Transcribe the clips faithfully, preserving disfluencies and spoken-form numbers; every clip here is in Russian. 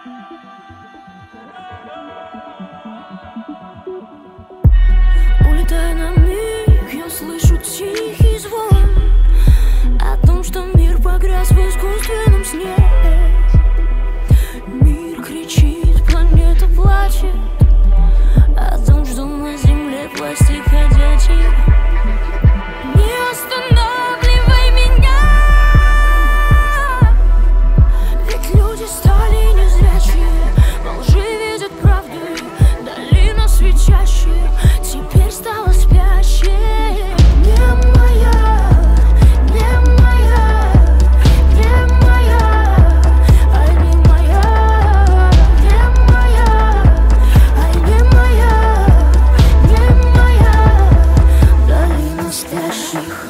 Улетая на миг, я слышу тихий звон о том, что мир погряз в искусственном сне. Мир кричит, планета плачет о том, что на земле пластик ходячий. Не останавливай меня, ведь люди стали незрячие, во лжи видят правду, долина свечащая теперь стала спящей. Не моя, не моя, не моя, ай, не моя, не моя, ай, не моя, не моя, долина спящих.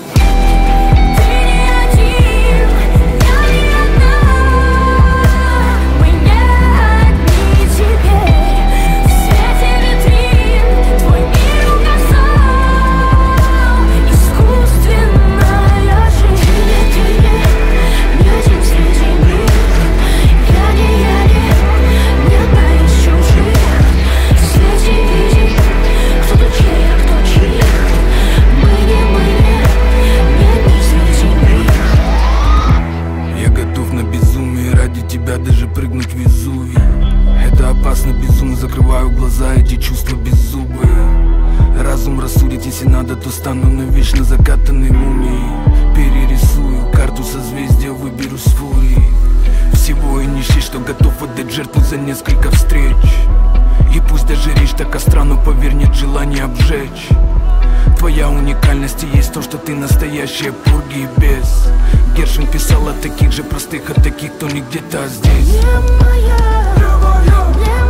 Даже прыгнуть в Везувий. Это опасно, безумно закрываю глаза, эти чувства беззубые. Разум рассудит, если надо, то стану навечно закатанной мумией. Перерисую карту созвездия, выберу с фурией всего и не счесть, что готов отдать жертву за несколько встреч. И пусть даже речь так остра, но поверь, нет желания обжечь. Твоя уникальность и есть то, что ты настоящая, пурги и без. Гершвин писал о таких же простых, о таких, кто не где-то, а здесь. Не моя, не моя.